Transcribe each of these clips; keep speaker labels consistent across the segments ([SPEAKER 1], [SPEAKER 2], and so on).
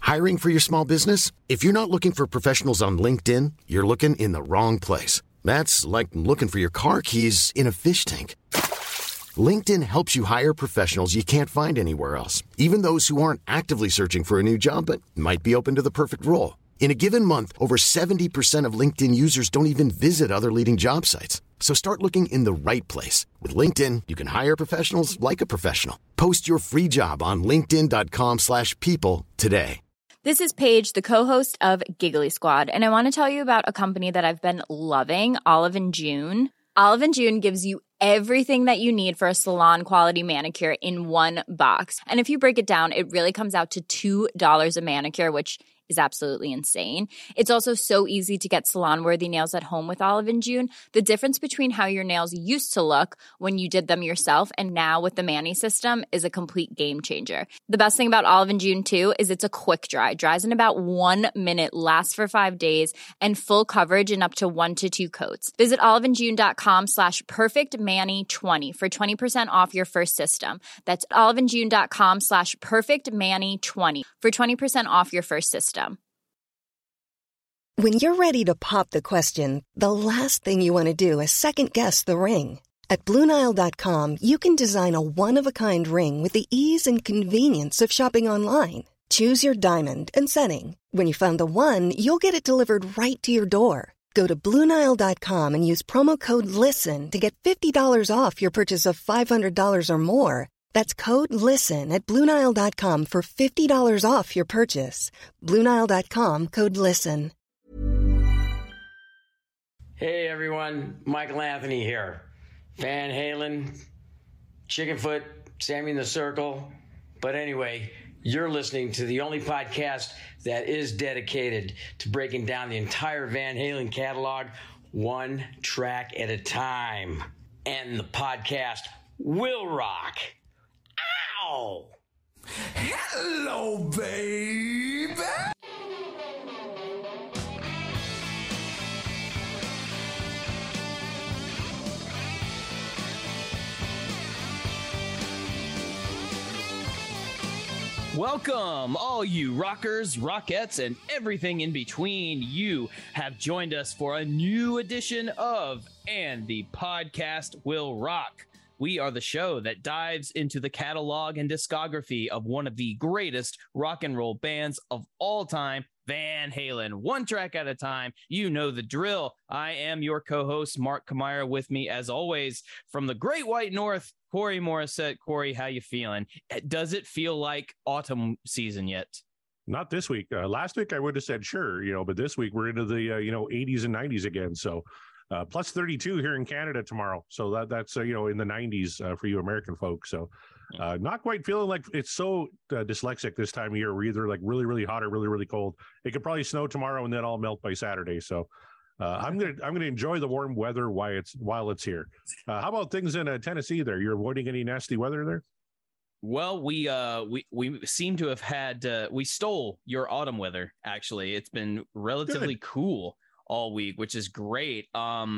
[SPEAKER 1] Hiring for your small business? If you're not looking for professionals on LinkedIn, you're looking in the wrong place. That's like looking for your car keys in a fish tank. LinkedIn helps you hire professionals you can't find anywhere else, even those who aren't actively searching for a new job but might be open to the perfect role. In a given month, over 70% of LinkedIn users don't even visit other leading job sites. So start looking in the right place. With LinkedIn, you can hire professionals like a professional. Post your free job on linkedin.com/people today.
[SPEAKER 2] This is Paige, the co-host of Giggly Squad, and I want to tell you about a company that I've been loving, Olive & June. Olive & June gives you everything that you need for a salon-quality manicure in one box. And if you break it down, it really comes out to $2 a manicure, which is absolutely insane. It's also so easy to get salon-worthy nails at home with Olive & June. The difference between how your nails used to look when you did them yourself and now with the Mani system is a complete game changer. The best thing about Olive & June, too, is it's a quick dry. Dries in about 1 minute, lasts for 5 days, and full coverage in up to 1 to 2 coats. Visit oliveandjune.com/perfectmani20 for 20% off your first system. That's oliveandjune.com/perfectmani20 for 20% off your first system.
[SPEAKER 3] When you're ready to pop the question, the last thing you want to do is second-guess the ring. At BlueNile.com, you can design a one-of-a-kind ring with the ease and convenience of shopping online. Choose your diamond and setting. When you find the one, you'll get it delivered right to your door. Go to BlueNile.com and use promo code LISTEN to get $50 off your purchase of $500 or more. That's code LISTEN at BlueNile.com for $50 off your purchase. BlueNile.com, code LISTEN.
[SPEAKER 4] Hey everyone, Michael Anthony here. Van Halen, Chickenfoot, Sammy in the Circle. But anyway, you're listening to the only podcast that is dedicated to breaking down the entire Van Halen catalog one track at a time. And the podcast will rock. Ow!
[SPEAKER 5] Hello, baby!
[SPEAKER 6] Welcome, all you rockers, rockettes, and everything in between. You have joined us for a new edition of And the Podcast Will Rock. We are the show that dives into the catalog and discography of one of the greatest rock and roll bands of all time, Van Halen. One track at a time. You know the drill. I am your co-host, Mark Kamira. With me, as always, from the Great White North, Corey Morissette. Corey, how you feeling? Does it feel like autumn season yet?
[SPEAKER 7] Not this week. Last week, I would have said sure, but this week we're into the, 80s and 90s again. So plus 32 here in Canada tomorrow. So that's in the 90s for you American folks. So not quite feeling like it's so dyslexic this time of year. We're either like really, really hot or really, really cold. It could probably snow tomorrow and then all melt by Saturday. So I'm gonna enjoy the warm weather while it's here. How about things in Tennessee? There, you're avoiding any nasty weather there?
[SPEAKER 6] Well, we seem to have had we stole your autumn weather. Actually, it's been relatively cool all week, which is great.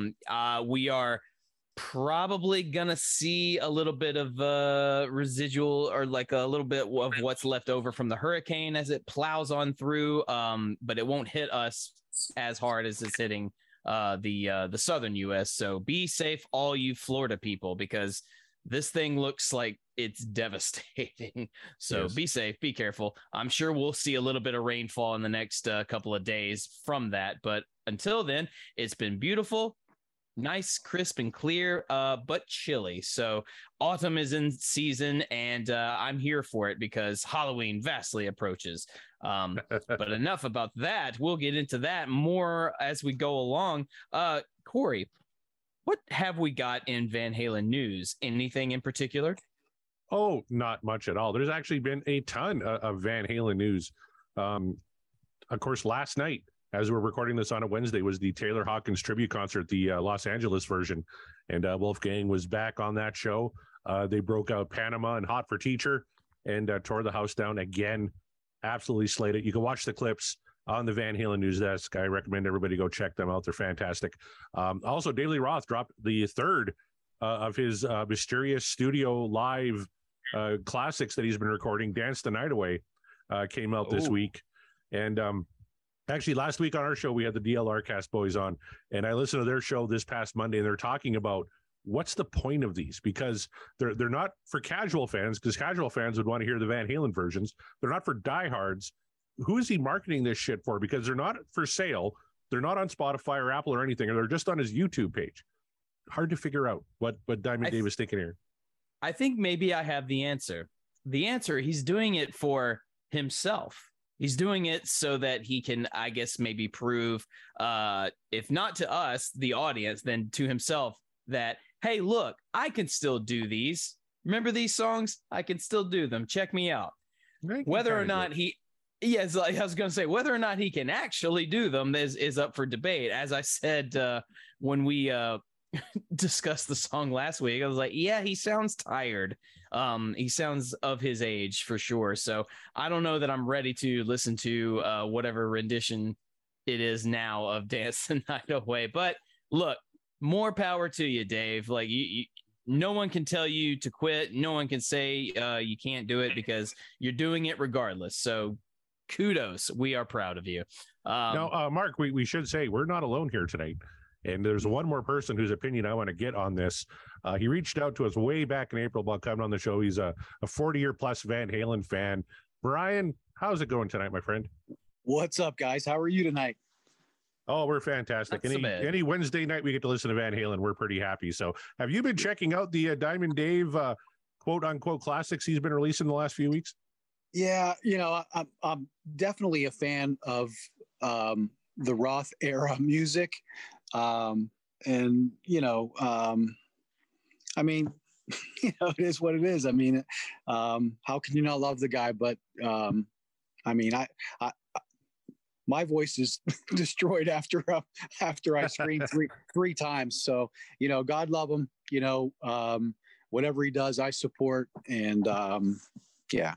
[SPEAKER 6] We are probably gonna see a little bit of residual, or like a little bit of what's left over from the hurricane as it plows on through, but it won't hit us as hard as it's hitting the southern US. So be safe, all you Florida people, because this thing looks like it's devastating. So yes. Be safe, be careful. I'm sure we'll see a little bit of rainfall in the next couple of days from that, but until then, it's been beautiful. Nice, crisp, and clear, but chilly. So autumn is in season, and I'm here for it because Halloween vastly approaches. But enough about that. We'll get into that more as we go along. Corey, what have we got in Van Halen news? Anything in particular?
[SPEAKER 7] Oh, not much at all. There's actually been a ton of Van Halen news. Of course, last night, as we're recording this on a Wednesday, was the Taylor Hawkins tribute concert, the Los Angeles version. And Wolfgang was back on that show. They broke out Panama and Hot for Teacher and tore the house down again. Absolutely slayed it. You can watch the clips on the Van Halen News Desk. I recommend everybody go check them out. They're fantastic. Also, Daily Roth dropped the third of his mysterious studio live classics that he's been recording. Dance the Night Away came out this week. And actually, last week on our show, we had the DLR Cast boys on, and I listened to their show this past Monday, and they're talking about what's the point of these, because they're not for casual fans, because casual fans would want to hear the Van Halen versions. They're not for diehards. Who is he marketing this shit for? Because they're not for sale. They're not on Spotify or Apple or anything, or they're just on his YouTube page. Hard to figure out what Diamond Dave is thinking here.
[SPEAKER 6] I think maybe I have the answer. The answer, he's doing it for himself. He's doing it so that he can, I guess, maybe prove, if not to us, the audience, then to himself that, hey, look, I can still do these. Remember these songs? I can still do them. Check me out. Whether or not he, yes, I was going to say, whether or not he can actually do them is up for debate. As I said, when we discussed the song last week, I was like, yeah, he sounds tired. He sounds of his age for sure. So I don't know that I'm ready to listen to whatever rendition it is now of Dance the Night Away. But look, more power to you, Dave. Like you no one can tell you to quit. No one can say you can't do it, because you're doing it regardless. So kudos. We are proud of you.
[SPEAKER 7] Now, Mark, we should say we're not alone here tonight. And there's one more person whose opinion I want to get on this. He reached out to us way back in April about coming on the show. He's a 40-year plus Van Halen fan. Brian, how's it going tonight, my friend?
[SPEAKER 8] What's up, guys? How are you tonight?
[SPEAKER 7] Oh, we're fantastic. Any Wednesday night we get to listen to Van Halen, we're pretty happy. So have you been checking out the Diamond Dave quote-unquote classics he's been releasing the last few weeks?
[SPEAKER 8] Yeah, I'm definitely a fan of the Roth era music. I mean, it is what it is. I mean, how can you not love the guy? But, I mean, I my voice is destroyed after I screamed three times. So, God love him, whatever he does, I support. And, yeah.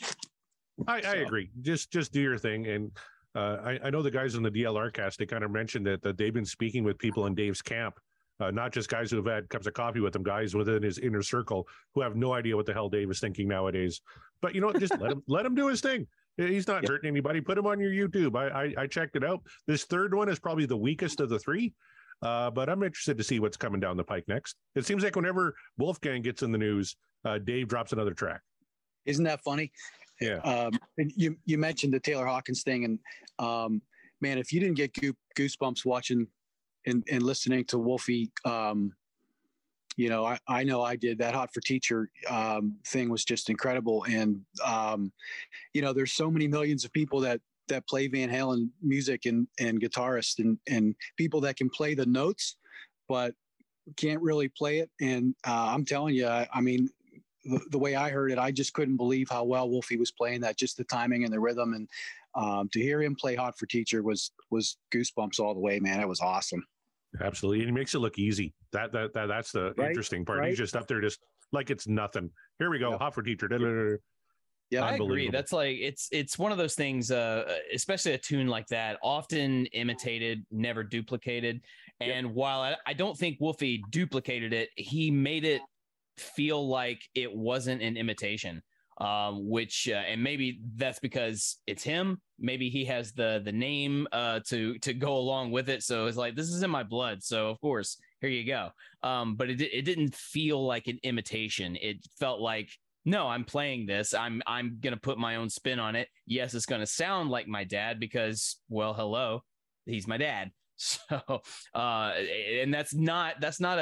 [SPEAKER 7] I agree. Just do your thing. And, I know the guys on the DLR Cast, they kind of mentioned that they've been speaking with people in Dave's camp, not just guys who have had cups of coffee with him, guys within his inner circle who have no idea what the hell Dave is thinking nowadays. But just let him do his thing. He's not hurting anybody. Put him on your YouTube. I checked it out. This third one is probably the weakest of the three, but I'm interested to see what's coming down the pike next. It seems like whenever Wolfgang gets in the news, Dave drops another track.
[SPEAKER 8] Isn't that funny?
[SPEAKER 7] Yeah.
[SPEAKER 8] You mentioned the Taylor Hawkins thing, and man, if you didn't get goosebumps watching and listening to Wolfie, I know I did. That Hot for Teacher thing was just incredible. And there's so many millions of people that play Van Halen music and guitarists and people that can play the notes but can't really play it. And I'm telling you, I mean, the way I heard it, I just couldn't believe how well Wolfie was playing that, just the timing and the rhythm. And to hear him play Hot for Teacher was goosebumps all the way, man. It was awesome.
[SPEAKER 7] Absolutely. And he makes it look easy. That's the interesting part. Right? He's just up there just like it's nothing. Here we go. Yep. Hot for Teacher.
[SPEAKER 6] Yeah, I agree. That's like, it's one of those things, especially a tune like that, often imitated, never duplicated. And while I don't think Wolfie duplicated it, he made it feel like it wasn't an imitation, which and maybe that's because it's him. Maybe he has the name to go along with it, so it's like, this is in my blood, so of course here you go. But it didn't feel like an imitation. It felt like, no, I'm playing this, I'm gonna put my own spin on it. Yes, it's gonna sound like my dad because, well, hello, he's my dad. So and that's not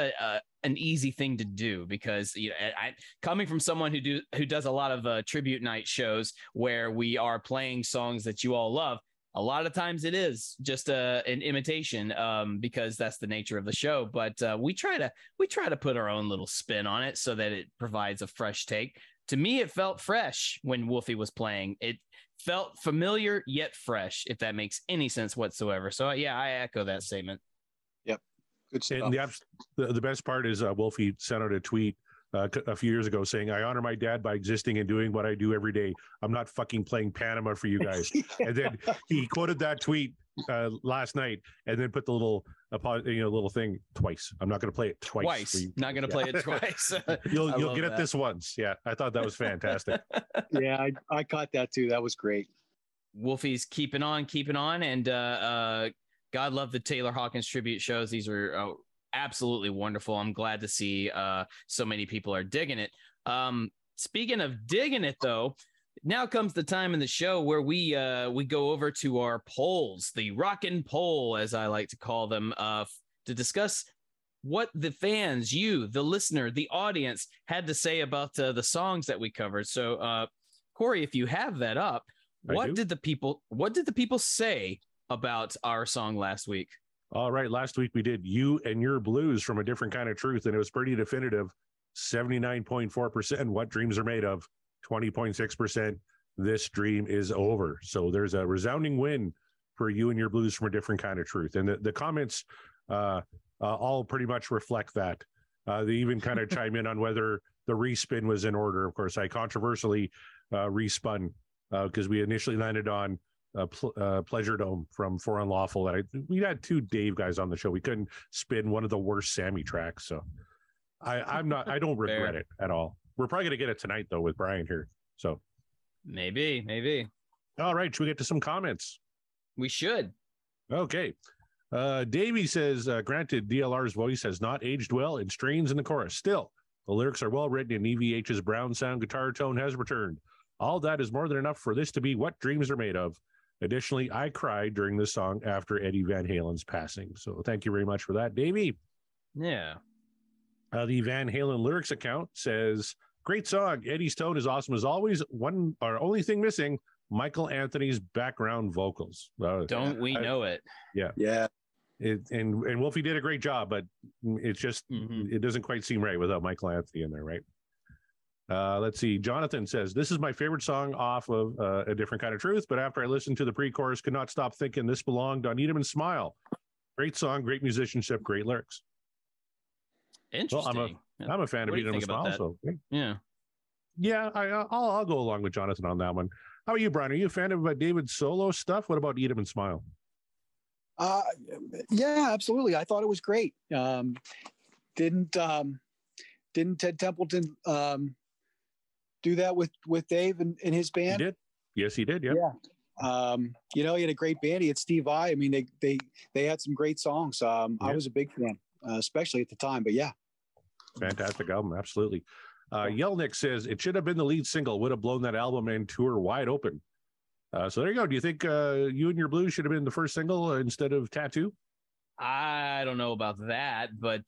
[SPEAKER 6] an easy thing to do, because coming from someone who does a lot of tribute night shows where we are playing songs that you all love, a lot of times it is just an imitation, because that's the nature of the show. But we try to put our own little spin on it so that it provides a fresh take. To me, it felt fresh when Wolfie was playing. It felt familiar yet fresh, if that makes any sense whatsoever. So yeah, I echo that statement.
[SPEAKER 8] Yep. Good stuff.
[SPEAKER 7] And the best part is Wolfie sent out a tweet a few years ago saying, "I honor my dad by existing and doing what I do every day. I'm not fucking playing Panama for you guys." Yeah. And then he quoted that tweet last night, and then put the little thing twice. I'm not going to play it twice.
[SPEAKER 6] Not going to play it twice.
[SPEAKER 7] You'll get it this once. Yeah, I thought that was fantastic.
[SPEAKER 8] Yeah, I caught that too. That was great.
[SPEAKER 6] Wolfie's keeping on, and God love the Taylor Hawkins tribute shows. These are absolutely wonderful. I'm glad to see so many people are digging it. Speaking of digging it, though, now comes the time in the show where we go over to our polls, the Rockin' Poll, as I like to call them, to discuss what the fans, you, the listener, the audience, had to say about the songs that we covered. So, Corey, if you have that up, what did the people say about our song last week?
[SPEAKER 7] All right, last week we did You and Your Blues from A Different Kind of Truth, and it was pretty definitive. 79.4% What Dreams Are Made Of, 20.6% This Dream Is Over. So there's a resounding win for You and Your Blues from A Different Kind of Truth. And the comments all pretty much reflect that. They even kind of chime in on whether the respin was in order. Of course, I controversially respun because we initially landed on Pleasure Dome from For Unlawful. We had two Dave guys on the show. We couldn't spin one of the worst Sammy tracks. So I don't regret it at all. We're probably going to get it tonight, though, with Brian here. So
[SPEAKER 6] maybe. All
[SPEAKER 7] right. Should we get to some comments?
[SPEAKER 6] We should.
[SPEAKER 7] Okay. Davey says, granted, DLR's voice has not aged well and strains in the chorus. Still, the lyrics are well written and EVH's brown sound guitar tone has returned. All that is more than enough for this to be What Dreams Are Made Of. Additionally, I cried during this song after Eddie Van Halen's passing. So thank you very much for that, Davey.
[SPEAKER 6] Yeah.
[SPEAKER 7] The Van Halen lyrics account says, great song. Eddie's tone is awesome as always. Only thing missing, Michael Anthony's background vocals.
[SPEAKER 6] Don't we know it?
[SPEAKER 7] Yeah.
[SPEAKER 8] Yeah.
[SPEAKER 7] And Wolfie did a great job, but it's just, it doesn't quite seem right without Michael Anthony in there, right? Let's see. Jonathan says, this is my favorite song off of A Different Kind of Truth, but after I listened to the pre-chorus, could not stop thinking this belonged on Eat 'Em and Smile. Great song, great musicianship, great lyrics.
[SPEAKER 6] Interesting.
[SPEAKER 7] Well, I'm a fan of Eat 'Em and Smile. So, yeah. I'll go along with Jonathan on that one. How are you, Brian? Are you a fan of David's solo stuff? What about Eat 'Em and Smile?
[SPEAKER 8] Yeah, absolutely. I thought it was great. Didn't Ted Templeton do that with Dave and his band?
[SPEAKER 7] He did. Yes, he did. Yeah.
[SPEAKER 8] He had a great band. He had Steve Vai. I mean, they had some great songs. I was a big fan, especially at the time. But yeah,
[SPEAKER 7] fantastic album. Absolutely. Yelnick says it should have been the lead single. Would have blown that album and tour wide open. So there you go. Do you think You and Your Blues should have been the first single instead of Tattoo?
[SPEAKER 6] I don't know about that, but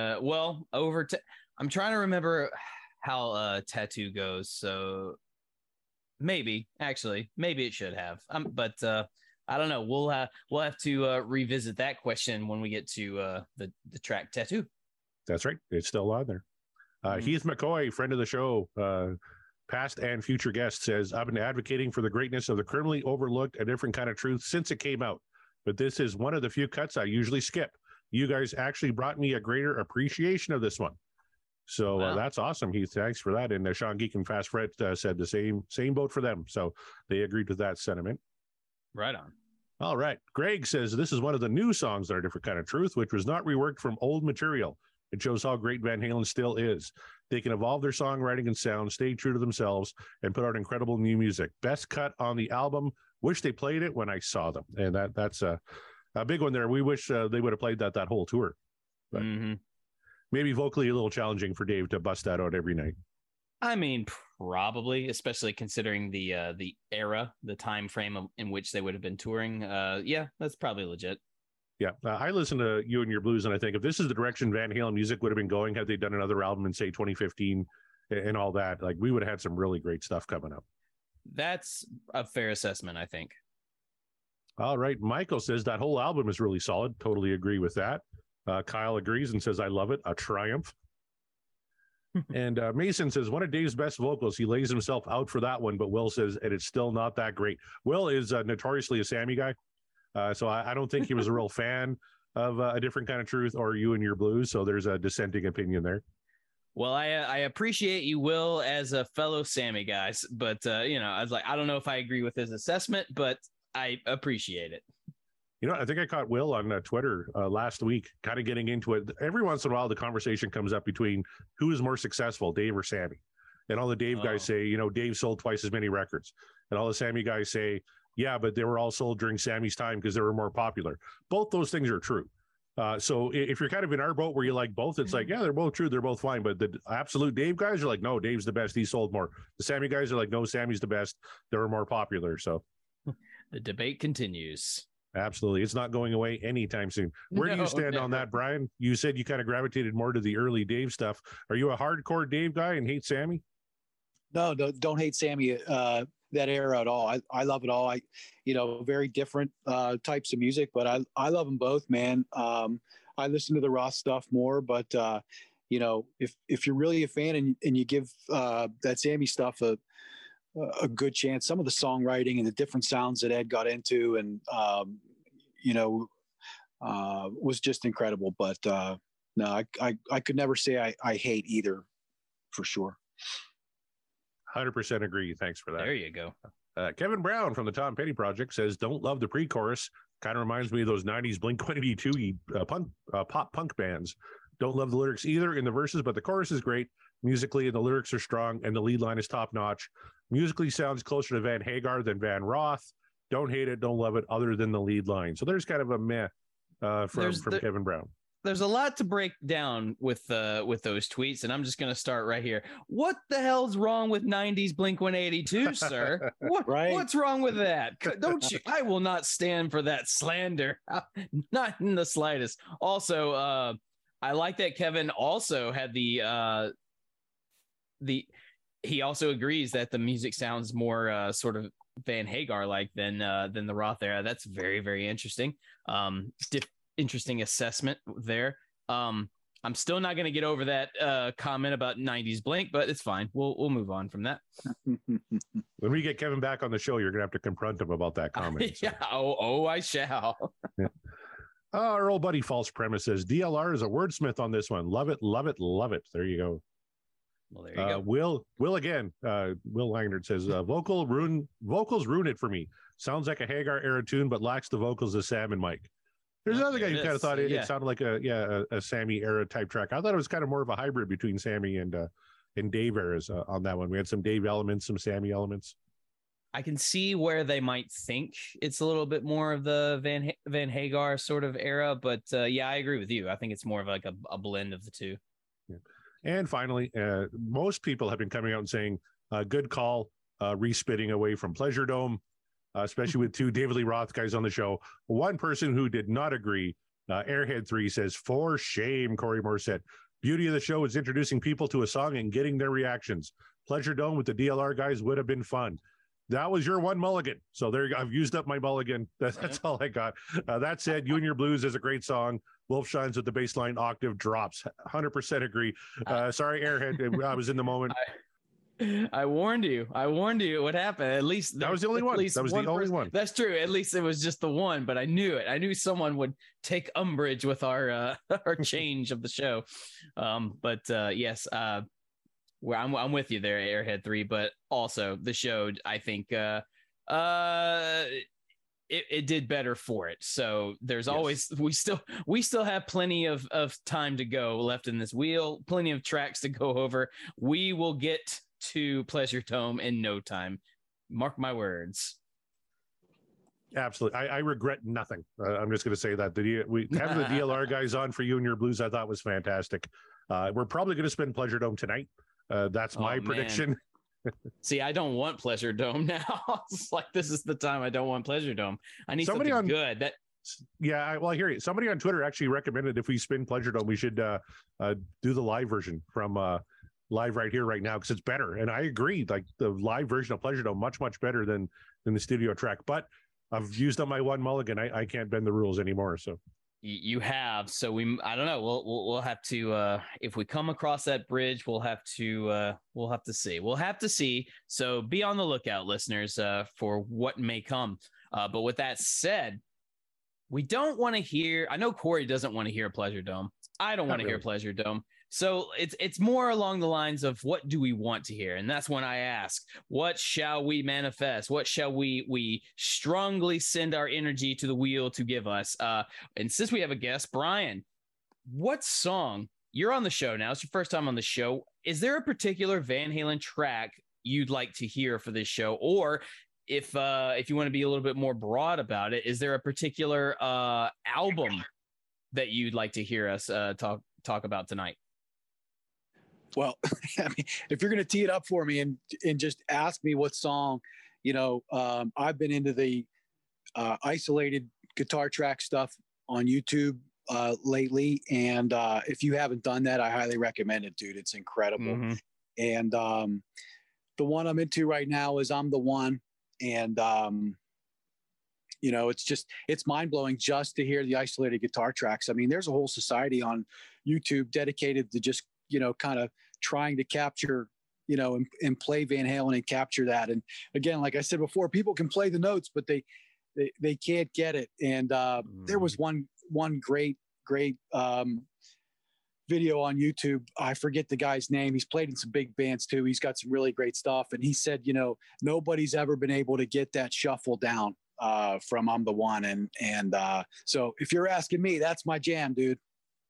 [SPEAKER 6] I'm trying to remember how Tattoo goes. So maybe it should have. But I don't know. We'll have to revisit that question when we get to the track Tattoo.
[SPEAKER 7] That's right. It's still on there. Heath McCoy, friend of the show, past and future guest, says, I've been advocating for the greatness of the criminally overlooked A Different Kind of Truth since it came out, but this is one of the few cuts I usually skip. You guys actually brought me a greater appreciation of this one. So wow. That's awesome, Heath. Thanks for that. And Sean Geek and Fast Fred said the same boat for them. So they agreed with that sentiment.
[SPEAKER 6] Right on.
[SPEAKER 7] All right. Greg says this is one of the new songs that are A Different Kind of Truth, which was not reworked from old material. It shows how great Van Halen still is. They can evolve their songwriting and sound, stay true to themselves, and put out incredible new music. Best cut on the album. Wish they played it when I saw them. And that's a big one there. We wish they would have played that whole tour. But maybe vocally a little challenging for Dave to bust that out every night.
[SPEAKER 6] I mean, probably, especially considering the era, the time frame in which they would have been touring. Yeah, that's probably legit.
[SPEAKER 7] Yeah, I listen to You and Your Blues, and I think if this is the direction Van Halen music would have been going, had they done another album in, say, 2015 and all that, like we would have had some really great stuff coming up.
[SPEAKER 6] That's a fair assessment, I think.
[SPEAKER 7] All right. Michael says that whole album is really solid. Totally agree with that. Kyle agrees and says, I love it. A triumph. And Mason says, one of Dave's best vocals. He lays himself out for that one, but Will says, and it's still not that great. Will is notoriously a Sammy guy. So I don't think he was a real fan of A Different Kind of Truth or You and Your Blues. So there's a dissenting opinion there.
[SPEAKER 6] Well, I appreciate you, Will, as a fellow Sammy guy. But, I was like, I don't know if I agree with his assessment, but I appreciate it.
[SPEAKER 7] I think I caught Will on Twitter last week, kind of getting into it. Every once in a while, the conversation comes up between who is more successful, Dave or Sammy. And all the Dave guys say, Dave sold twice as many records. And all the Sammy guys say, Yeah, but they were all sold during Sammy's time because they were more popular. Both those things are true. So if you're kind of in our boat where you like both, it's like, yeah, they're both true. They're both fine. But the absolute Dave guys are like, no, Dave's the best. He sold more. The Sammy guys are like, no, Sammy's the best. They were more popular. So
[SPEAKER 6] the debate continues.
[SPEAKER 7] Absolutely. It's not going away anytime soon. Where do you stand on that, Brian? You said you kind of gravitated more to the early Dave stuff. Are you a hardcore Dave guy and hate Sammy?
[SPEAKER 8] No, don't hate Sammy. That era at all. I love it all. Very different types of music, but I love them both, man. I listen to the Roth stuff more, but if you're really a fan and you give that Sammy stuff a good chance, some of the songwriting and the different sounds that Ed got into and was just incredible. But no, I could never say I hate either, for sure.
[SPEAKER 7] 100% agree. Thanks for that.
[SPEAKER 6] There you go.
[SPEAKER 7] Kevin Brown from the Tom Petty Project says, don't love the pre-chorus. Kind of reminds me of those 90s Blink-182 pop punk bands. Don't love the lyrics either in the verses, but the chorus is great musically and the lyrics are strong and the lead line is top notch. Musically sounds closer to Van Hagar than Van Roth. Don't hate it, don't love it, other than the lead line. So there's kind of a meh from Kevin Brown.
[SPEAKER 6] There's a lot to break down with those tweets, and I'm just going to start right here. What the hell's wrong with 90s Blink-182, sir? What's wrong with that? Don't you? I will not stand for that slander, not in the slightest. Also, I like that Kevin also had he also agrees that the music sounds more sort of Van Hagar like than the Roth era. That's very, very interesting. Interesting assessment there. I'm still not going to get over that comment about 90s Blink, but it's fine. We'll move on from that.
[SPEAKER 7] When we get Kevin back on the show, you're going to have to confront him about that comment.
[SPEAKER 6] Yeah. Oh, I shall.
[SPEAKER 7] Yeah. Our old buddy False Premise says DLR is a wordsmith on this one. Love it, love it, love it. There you go.
[SPEAKER 6] Well, there you go.
[SPEAKER 7] Will again. Will Langard says vocals ruin it for me. Sounds like a Hagar era tune, but lacks the vocals of Sam and Mike. There's another guy who kind of thought it sounded like a Sammy era type track. I thought it was kind of more of a hybrid between Sammy and Dave eras on that one. We had some Dave elements, some Sammy elements.
[SPEAKER 6] I can see where they might think it's a little bit more of the Van Hagar sort of era, but I agree with you. I think it's more of like a blend of the two.
[SPEAKER 7] Yeah. And finally, most people have been coming out and saying, good call, respitting away from Pleasure Dome. Especially with two David Lee Roth guys on the show. One person who did not agree, Airhead 3 says, for shame, Corey Morissette. Beauty of the show is introducing people to a song and getting their reactions. Pleasure Dome with the DLR guys would have been fun. That was your one mulligan. So there you go. I've used up my mulligan. That's all I got. That said, You and Your Blues is a great song. Wolf Shines with the bass line octave drops. 100% agree. Sorry, Airhead. I was in the moment.
[SPEAKER 6] I warned you. What happened? At least
[SPEAKER 7] that was the only one. That was the only one.
[SPEAKER 6] That's true. At least it was just the one, but I knew it. I knew someone would take umbrage with our change of the show. Yes, I'm with you there, Airhead 3. But also the show, I think, it did better for it. So there's always we still have plenty of time to go left in this wheel. Plenty of tracks to go over. We will get to Pleasure Dome in no time. Mark my words.
[SPEAKER 7] Absolutely. I regret nothing. I'm just going to say that we having the DLR guys on for You and Your Blues, I thought was fantastic. We're probably going to spend Pleasure Dome tonight. That's my prediction.
[SPEAKER 6] See, I don't want Pleasure Dome now. It's like, this is the time I don't want Pleasure Dome. I need something good.
[SPEAKER 7] I hear you. Somebody on Twitter actually recommended if we spin Pleasure Dome, we should do the live version from live right here, right now, because it's better. And I agree, like the live version of Pleasure Dome, much, much better than the studio track. But I've used up my one mulligan. I can't bend the rules anymore. So
[SPEAKER 6] you have. So I don't know. We'll have to if we come across that bridge, we'll have to see. We'll have to see. So be on the lookout, listeners, for what may come. But with that said, we don't want to hear. I know Corey doesn't want to hear Pleasure Dome. I don't want to hear Pleasure Dome. So it's more along the lines of what do we want to hear? And that's when I ask, what shall we manifest? What shall we strongly send our energy to the wheel to give us? And since we have a guest, Brian, what song, you're on the show now, it's your first time on the show. Is there a particular Van Halen track you'd like to hear for this show? Or if you want to be a little bit more broad about it, is there a particular album that you'd like to hear us talk about tonight?
[SPEAKER 8] Well, I mean, if you're going to tee it up for me and just ask me what song, I've been into the isolated guitar track stuff on YouTube lately. And if you haven't done that, I highly recommend it, dude. It's incredible. Mm-hmm. And the one I'm into right now is I'm the One. And, it's mind blowing just to hear the isolated guitar tracks. I mean, there's a whole society on YouTube dedicated to just, kind of trying to capture, and play Van Halen and capture that. And again, like I said before, people can play the notes, but they can't get it. And there was one great video on YouTube. I forget the guy's name. He's played in some big bands too. He's got some really great stuff. And he said, nobody's ever been able to get that shuffle down from I'm the One. And so if you're asking me, that's my jam, dude.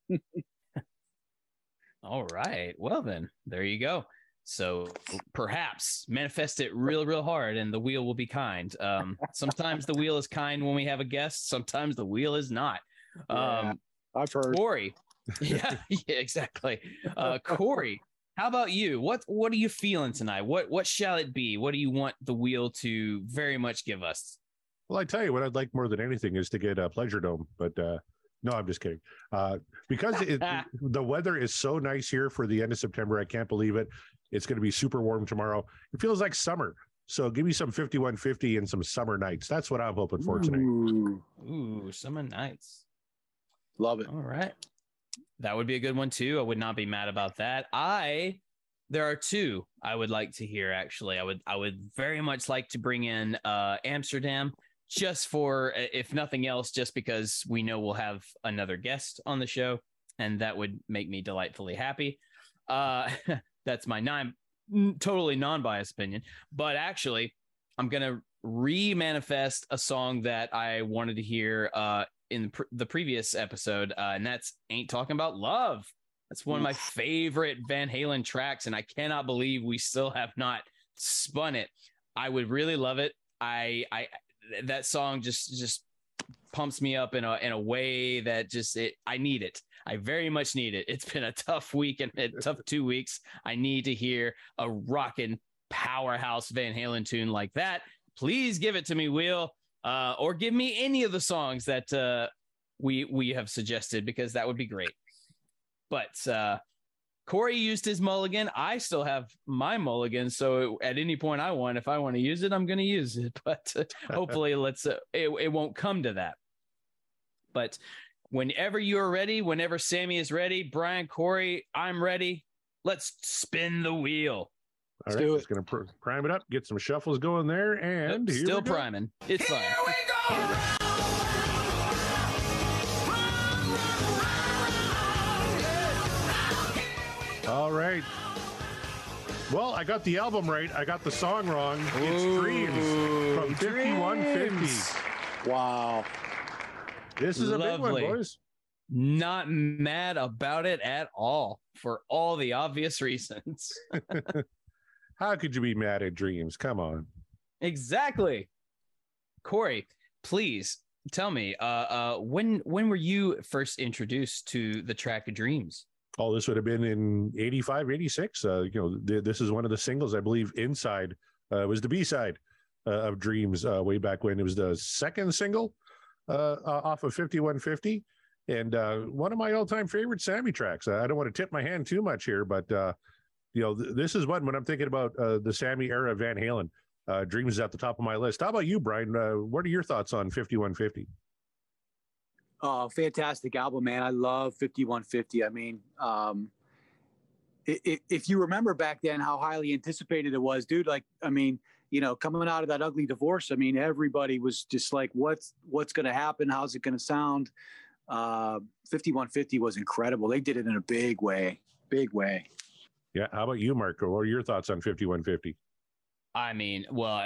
[SPEAKER 6] All right. Well, then there you go. So perhaps manifest it real hard and the wheel will be kind. Sometimes the wheel is kind when we have a guest. Sometimes the wheel is not.
[SPEAKER 8] I've heard.
[SPEAKER 6] Corey. Yeah, exactly. Corey, how about you? What are you feeling tonight? What shall it be? What do you want the wheel to very much give us?
[SPEAKER 7] Well, I tell you what I'd like more than anything is to get a Pleasure Dome, but no, I'm just kidding. Because the weather is so nice here for the end of September. I can't believe it. It's going to be super warm tomorrow. It feels like summer. So give me some 5150 and some summer nights. That's what I'm hoping for tonight.
[SPEAKER 6] Ooh, summer nights.
[SPEAKER 8] Love it.
[SPEAKER 6] All right. That would be a good one too. I would not be mad about that. There are two I would like to hear, actually. I would very much like to bring in Amsterdam, just for, if nothing else, just because we know we'll have another guest on the show, and that would make me delightfully happy. That's my totally non-biased opinion. But actually, I'm going to re-manifest a song that I wanted to hear in the previous episode, and that's Ain't Talking About Love. That's one of my favorite Van Halen tracks, and I cannot believe we still have not spun it. I would really love it. That song just pumps me up in a way that I need it. I very much need it. It's been a tough week and a tough 2 weeks. I need to hear a rockin' powerhouse Van Halen tune like that. Please give it to me, Will, or give me any of the songs that we have suggested, because that would be great. But Corey used his mulligan. I still have my mulligan. So at any point if I want to use it, I'm going to use it. But hopefully it won't come to that. But whenever you're ready, whenever Sammy is ready, Brian, Corey, I'm ready. Let's spin the wheel.
[SPEAKER 7] All right, just going to prime it up, get some shuffles going there, and
[SPEAKER 6] still priming. It's fine.
[SPEAKER 5] Here we go.
[SPEAKER 7] All right. Well, I got the album right. I got the song wrong. It's Dreams from 5150.
[SPEAKER 8] Wow.
[SPEAKER 7] This is
[SPEAKER 6] Lovely.
[SPEAKER 7] A big one, boys.
[SPEAKER 6] Not mad about it at all, for all the obvious reasons.
[SPEAKER 7] How could you be mad at Dreams? Come on.
[SPEAKER 6] Exactly. Corey, please tell me, when were you first introduced to the track Dreams?
[SPEAKER 7] Oh, this would have been in 85, 86. This is one of the singles, I believe, Inside was the B-side of Dreams way back when. It was the second single off of 5150. And one of my all-time favorite Sammy tracks. I don't want to tip my hand too much here, but, this is when I'm thinking about the Sammy era Van Halen. Dreams is at the top of my list. How about you, Brian? What are your thoughts on 5150?
[SPEAKER 8] Oh, fantastic album, man. I love 5150. I mean, if you remember back then how highly anticipated it was, dude, coming out of that ugly divorce, I mean, everybody was just like, what's going to happen? How's it going to sound? 5150 was incredible. They did it in a big way.
[SPEAKER 7] Yeah. How about you, Marco? What are your thoughts on 5150?
[SPEAKER 6] I mean, well,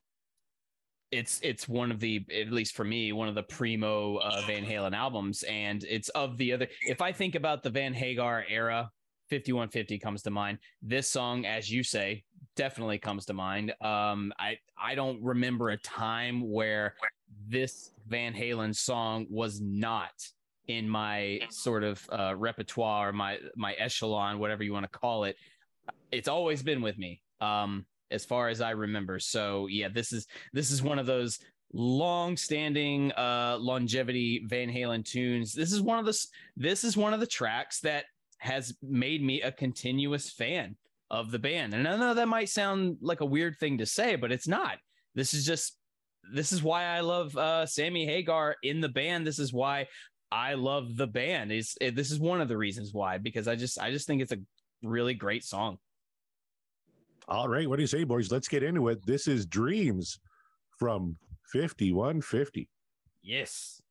[SPEAKER 6] it's one of the, at least for me, one of the primo Van Halen albums. And it's of the other, if I think about the Van Hagar era, 5150 comes to mind. This song, as you say, definitely comes to mind. I don't remember a time where this Van Halen song was not in my sort of repertoire, or my echelon, whatever you want to call it. It's always been with me, as far as I remember. So yeah, this is one of those long-standing longevity Van Halen tunes. This is one of the tracks that has made me a continuous fan of the band. And I know that might sound like a weird thing to say, but it's not. This is why I love Sammy Hagar in the band. This is why I love the band. This is one of the reasons why, because I just think it's a really great song.
[SPEAKER 7] All right, what do you say, boys? Let's get into it. This is Dreams from 5150.
[SPEAKER 6] Yes.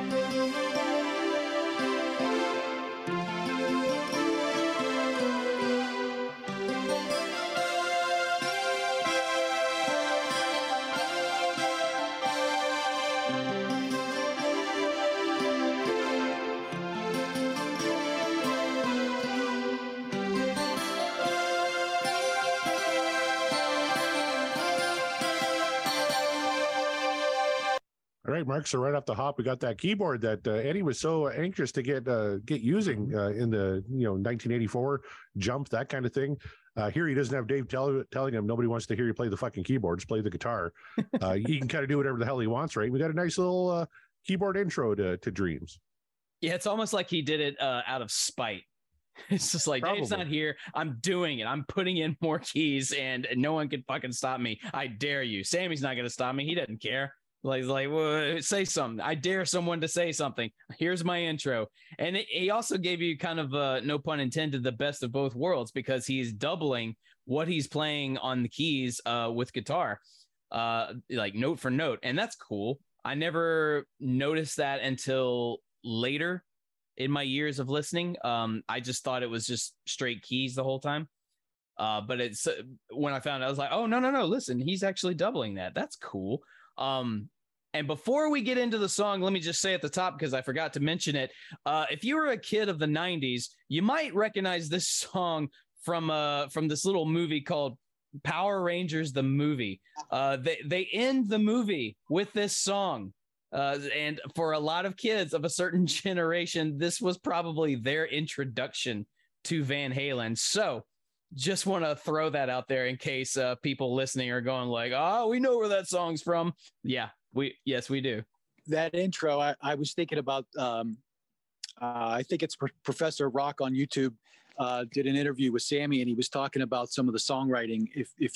[SPEAKER 7] All right, Mark. So right off the hop, we got that keyboard that Eddie was so anxious to get using in the 1984 jump, that kind of thing. Here he doesn't have Dave telling him nobody wants to hear you play the fucking keyboards, play the guitar. He can kind of do whatever the hell he wants, right? We got a nice little keyboard intro to Dreams.
[SPEAKER 6] Yeah, it's almost like he did it out of spite. It's just like, Dave's not here. I'm doing it. I'm putting in more keys, and no one can fucking stop me. I dare you. Sammy's not going to stop me. He doesn't care. Like, well, say something. I dare someone to say something. Here's my intro. And he also gave you kind of, no pun intended, the best of both worlds, because he's doubling what he's playing on the keys with guitar, like note for note. And that's cool. I never noticed that until later in my years of listening. I just thought it was just straight keys the whole time. But it's when I found out, I was like, oh, no. Listen, he's actually doubling that. That's cool. And before we get into the song, let me just say at the top, because I forgot to mention it. If you were a kid of the 90s, you might recognize this song from this little movie called Power Rangers, the movie. They end the movie with this song. And for a lot of kids of a certain generation, this was probably their introduction to Van Halen. So just want to throw that out there in case people listening are going like, oh, we know where that song's from. Yeah, we do.
[SPEAKER 8] That intro, I was thinking about, I think it's Professor Rock on YouTube did an interview with Sammy, and he was talking about some of the songwriting. If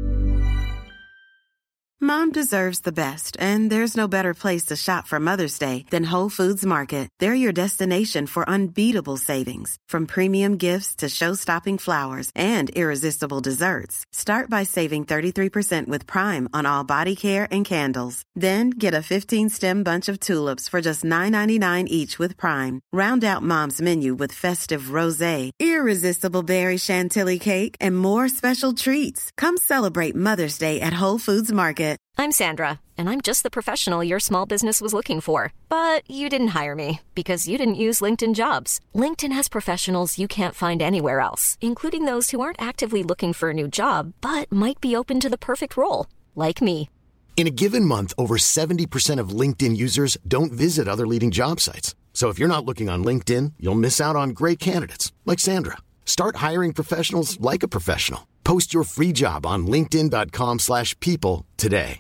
[SPEAKER 9] Mom deserves the best, and there's no better place to shop for Mother's Day than Whole Foods Market. They're your destination for unbeatable savings, from premium gifts to show-stopping flowers and irresistible desserts. Start by saving 33% with Prime on all body care and candles. Then get a 15-stem bunch of tulips for just $9.99 each with Prime. Round out Mom's menu with festive rosé, irresistible berry chantilly cake, and more special treats. Come celebrate Mother's Day at Whole Foods Market.
[SPEAKER 10] I'm Sandra, and I'm just the professional your small business was looking for. But you didn't hire me because you didn't use LinkedIn Jobs. LinkedIn has professionals you can't find anywhere else, including those who aren't actively looking for a new job, but might be open to the perfect role, like me.
[SPEAKER 1] In a given month, over 70% of LinkedIn users don't visit other leading job sites. So if you're not looking on LinkedIn, you'll miss out on great candidates like Sandra. Start hiring professionals like a professional. Post your free job on linkedin.com/people today.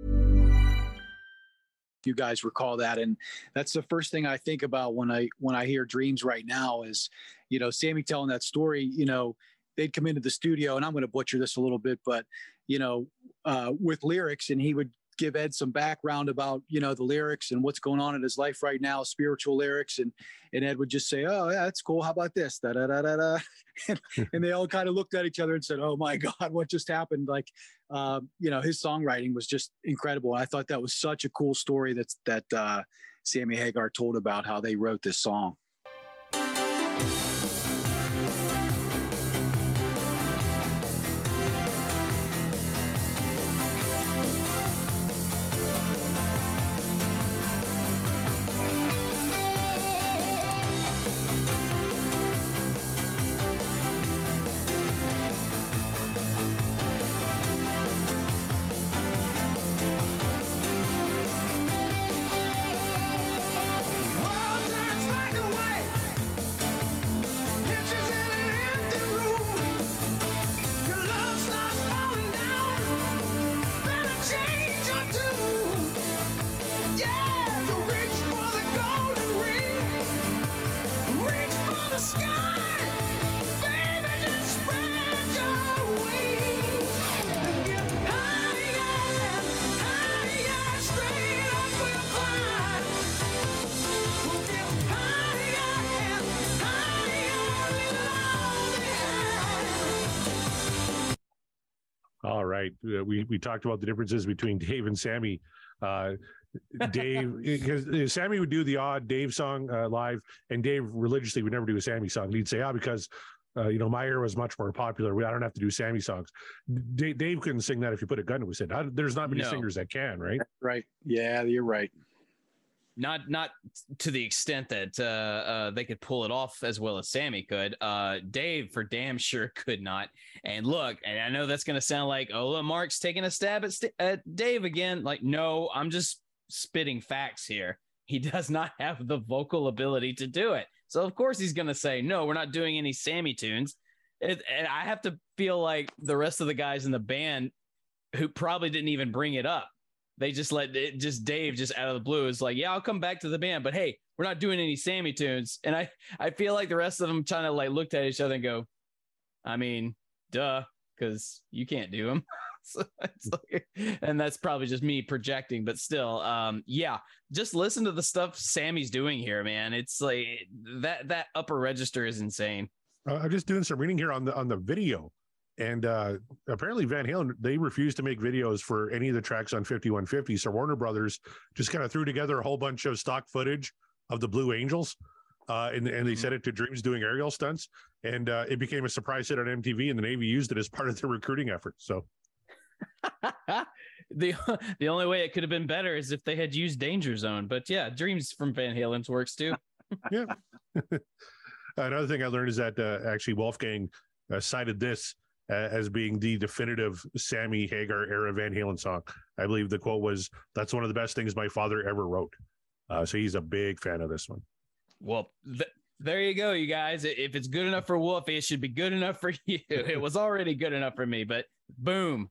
[SPEAKER 8] you guys recall that, and that's the first thing I think about when I hear Dreams right now is, Sammy telling that story. They'd come into the studio, and I'm going to butcher this a little bit, but with lyrics, and he would give Ed some background about, the lyrics and what's going on in his life right now, spiritual lyrics. And Ed would just say, oh yeah, that's cool. How about this? Da, da, da, da, da. And they all kind of looked at each other and said, oh my God, what just happened? Like, his songwriting was just incredible. I thought that was such a cool story that Sammy Hagar told about how they wrote this song.
[SPEAKER 7] night. We talked about the differences between Dave and Sammy. Dave, because Sammy would do the odd Dave song live, and Dave religiously would never do a Sammy song. He'd say, because my era was much more popular. I don't have to do Sammy songs. Dave couldn't sing that if you put a gun to his head. There's not many singers that can, right?
[SPEAKER 8] Right. Yeah, you're right.
[SPEAKER 6] Not to the extent that they could pull it off as well as Sammy could. Dave for damn sure could not. And look, and I know that's going to sound like, look, Mark's taking a stab at Dave again. Like, no, I'm just spitting facts here. He does not have the vocal ability to do it. So of course he's going to say, no, we're not doing any Sammy tunes. And I have to feel like the rest of the guys in the band who probably didn't even bring it up. They just let it, just Dave just out of the blue is like, yeah, I'll come back to the band, but hey, we're not doing any Sammy tunes. And I feel like the rest of them trying to like looked at each other and go, I mean, duh, because you can't do them. So it's like, and that's probably just me projecting, but still, yeah, just listen to the stuff Sammy's doing here, man. It's like that upper register is insane.
[SPEAKER 7] I'm just doing some reading here on the video. And apparently Van Halen, they refused to make videos for any of the tracks on 5150. So Warner Brothers just kind of threw together a whole bunch of stock footage of the Blue Angels. And they sent it to Dreams doing aerial stunts. And it became a surprise hit on MTV, and the Navy used it as part of their recruiting effort. So
[SPEAKER 6] the only way it could have been better is if they had used Danger Zone. But yeah, Dreams from Van Halen's works too.
[SPEAKER 7] Yeah. Another thing I learned is that actually Wolfgang cited this as being the definitive Sammy Hagar era Van Halen song. I believe the quote was, "That's one of the best things my father ever wrote." So he's a big fan of this one.
[SPEAKER 6] Well, there you go, you guys. If it's good enough for Wolfie, it should be good enough for you. It was already good enough for me, but boom.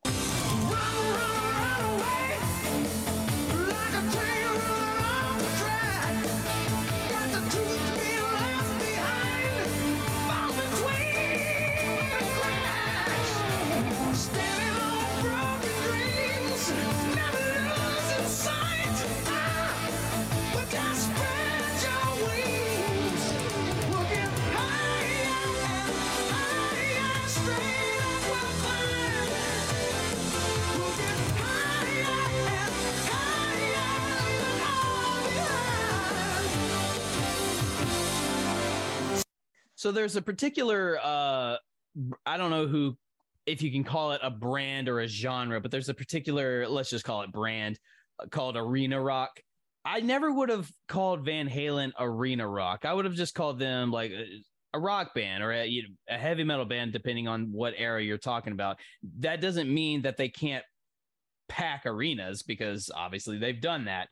[SPEAKER 6] So there's a particular, I don't know if you can call it a brand or a genre, but there's a particular, let's just call it brand, called arena rock. I never would have called Van Halen arena rock. I would have just called them like a rock band or a heavy metal band, depending on what era you're talking about. That doesn't mean that they can't pack arenas, because obviously they've done that.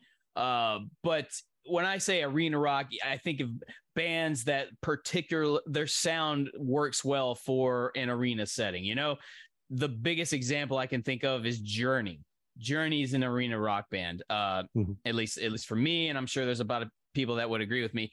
[SPEAKER 6] But when I say arena rock, I think of bands that their sound works well for an arena setting. The biggest example I can think of is Journey. Journey is an arena rock band, at least for me, and I'm sure there's about people that would agree with me.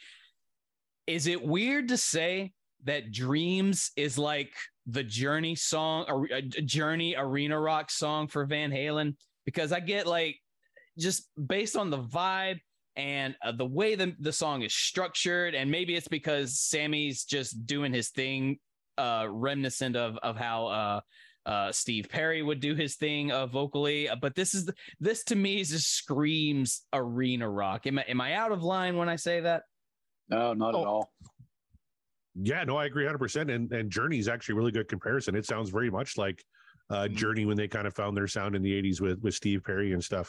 [SPEAKER 6] Is it weird to say that Dreams is like the Journey song, or a Journey arena rock song for Van Halen? Because I get like, just based on the vibe and the way the song is structured, and maybe it's because Sammy's just doing his thing, reminiscent of how Steve Perry would do his thing vocally. But this to me just screams arena rock. Am I out of line when I say that?
[SPEAKER 8] No, not at all.
[SPEAKER 7] Yeah, no, I agree 100%. And Journey is actually a really good comparison. It sounds very much like Journey when they kind of found their sound in the 80s with Steve Perry and stuff.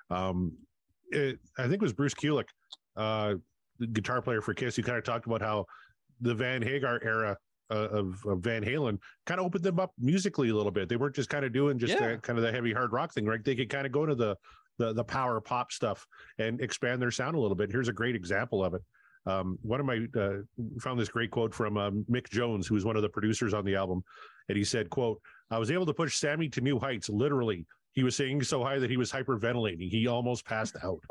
[SPEAKER 7] I think it was Bruce Kulick, the guitar player for Kiss, who kind of talked about how the Van Hagar era of Van Halen kind of opened them up musically a little bit. They weren't just kind of doing kind of the heavy hard rock thing, right? They could kind of go to the power pop stuff and expand their sound a little bit. Here's a great example of it. One of my found this great quote from Mick Jones, who was one of the producers on the album, and he said, quote, "I was able to push Sammy to new heights, literally. He was singing so high that he was hyperventilating. He almost passed out."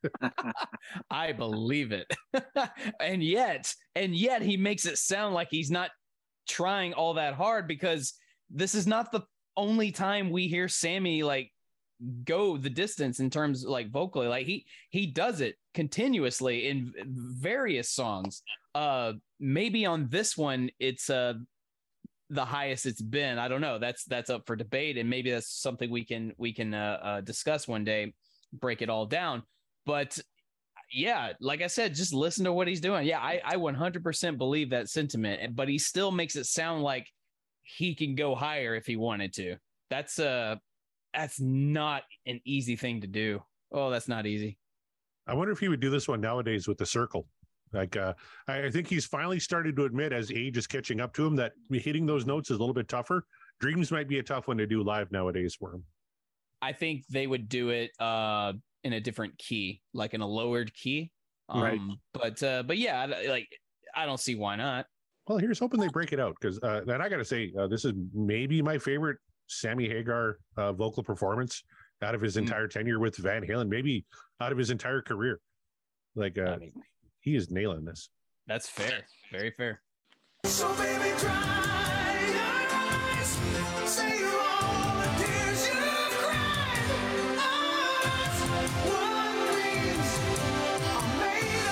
[SPEAKER 6] I believe it. and yet he makes it sound like he's not trying all that hard, because this is not the only time we hear Sammy like go the distance in terms like vocally. Like he does it continuously in various songs. Maybe on this one it's the highest it's been. I don't know. That's up for debate, and maybe that's something we can discuss one day, break it all down. But yeah, like I said, just listen to what he's doing. Yeah, I 100% believe that sentiment, but he still makes it sound like he can go higher if he wanted to. That's not an easy thing to do. Oh, that's not easy.
[SPEAKER 7] I wonder if he would do this one nowadays with the circle. Like, I think he's finally started to admit, as age is catching up to him, that hitting those notes is a little bit tougher. Dreams might be a tough one to do live nowadays for him.
[SPEAKER 6] I think they would do it in a different key, like in a lowered key.
[SPEAKER 7] Right.
[SPEAKER 6] But yeah, like, I don't see why not.
[SPEAKER 7] Well, here's hoping they break it out, because and I got to say, this is maybe my favorite Sammy Hagar vocal performance out of his entire tenure with Van Halen, maybe out of his entire career. Like, he is nailing this.
[SPEAKER 6] That's fair. Very fair.
[SPEAKER 5] So baby, dry your eyes. Say all the tears you've cried. Us, what dreams are made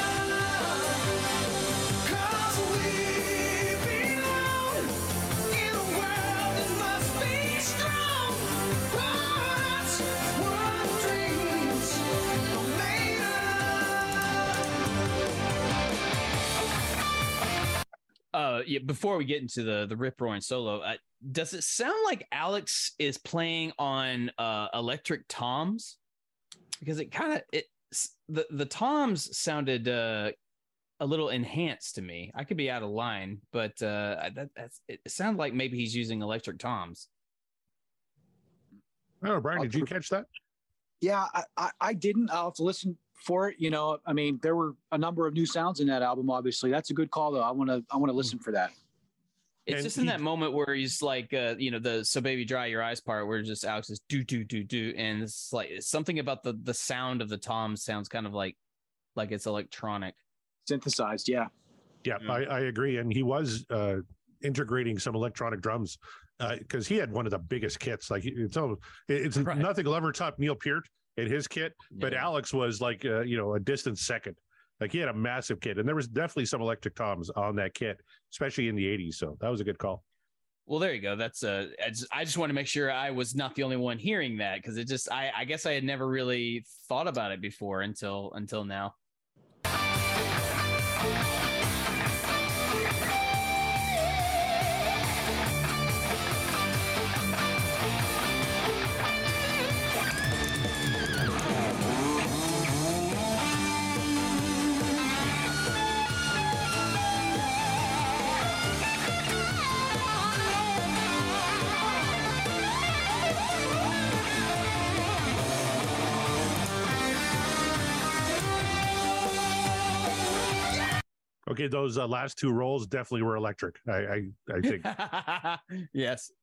[SPEAKER 5] of. 'Cause we belong in a world that must be strong. Us, what dreams are made of.
[SPEAKER 6] Yeah, before we get into the rip roaring solo, does it sound like Alex is playing on electric toms? Because it kind of the toms sounded a little enhanced to me. I could be out of line, but it sounded like maybe he's using electric toms.
[SPEAKER 7] I don't know, Brian, did you catch that?
[SPEAKER 8] Yeah, I didn't. I'll have to listen for it. You know, I mean, there were a number of new sounds in that album. Obviously, that's a good call, though. I want to listen for that.
[SPEAKER 6] It's
[SPEAKER 7] And
[SPEAKER 6] just in that moment where he's like, the "So Baby Dry Your Eyes" part, where just Alex is do, and it's like something about the sound of the toms sounds kind of like it's electronic,
[SPEAKER 8] Synthesized. Yeah.
[SPEAKER 7] Yeah, I agree. And he was integrating some electronic drums because he had one of the biggest kits. Like, it's right. Nothing will ever top Neil Peart in his kit, but Alex was like, a distant second. Like, he had a massive kit, and there was definitely some electric toms on that kit, especially in the 80s. So that was a good call.
[SPEAKER 6] Well, there you go. That's I just want to make sure I was not the only one hearing that, because it just I guess I had never really thought about it before until now.
[SPEAKER 7] Okay, those last two rolls definitely were electric. I think.
[SPEAKER 6] Yes.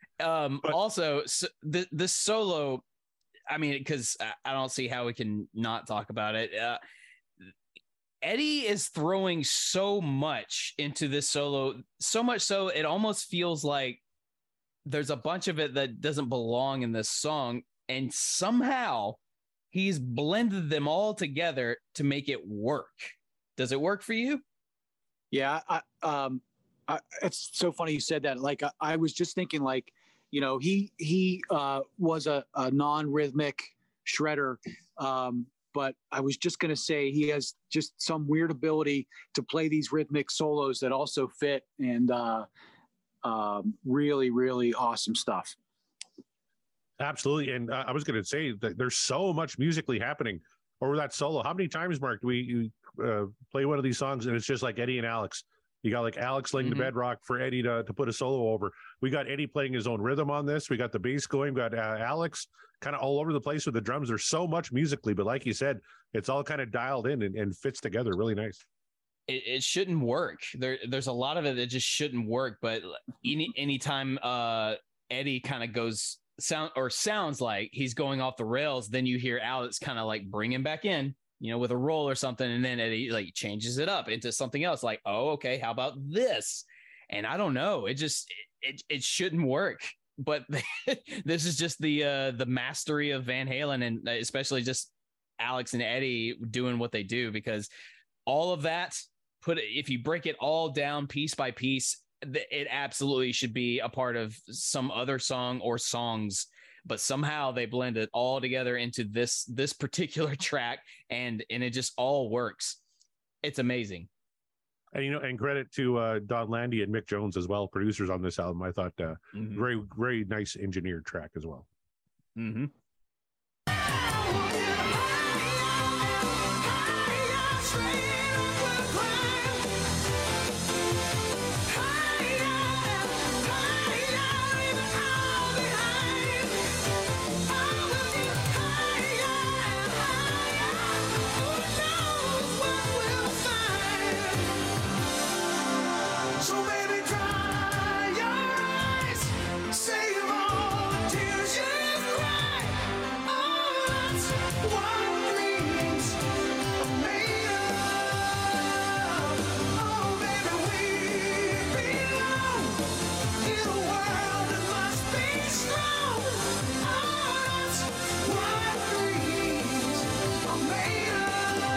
[SPEAKER 6] Also, this solo, I mean, because I don't see how we can not talk about it. Eddie is throwing so much into this solo, so much so it almost feels like there's a bunch of it that doesn't belong in this song, and somehow he's blended them all together to make it work. Does it work for you?
[SPEAKER 8] Yeah, it's so funny you said that. Like, I was just thinking, like, he was a non-rhythmic shredder, but I was just going to say he has just some weird ability to play these rhythmic solos that also fit, and really, really awesome stuff.
[SPEAKER 7] Absolutely. And I was going to say that there's so much musically happening over that solo. How many times, Mark, do we play one of these songs and it's just like Eddie and Alex? You got like Alex laying the bedrock for Eddie to put a solo over. We got Eddie playing his own rhythm on this. We got the bass going. We got Alex kind of all over the place with the drums. There's so much musically, but like you said, it's all kind of dialed in and fits together really nice.
[SPEAKER 6] It shouldn't work. There's a lot of it that just shouldn't work. But anytime Eddie kind of sounds like he's going off the rails, then you hear Alex kind of like bring him back in, with a roll or something, and then Eddie like changes it up into something else. Like, oh, okay, how about this? And I don't know. It just it shouldn't work. But this is just the mastery of Van Halen, and especially just Alex and Eddie doing what they do, because all of that if you break it all down piece by piece, it absolutely should be a part of some other song or songs, but somehow they blend it all together into this particular track, and it just all works. It's amazing.
[SPEAKER 7] And and credit to Don Landy and Mick Jones as well, producers on this album. I thought very, very nice engineered track as well.
[SPEAKER 6] Mm-hmm.
[SPEAKER 5] So baby, dry your eyes, save all the tears you've cried. Oh, that's what dreams are made of. Oh, baby, we belong in a world that must be strong. Oh, that's what dreams are made of.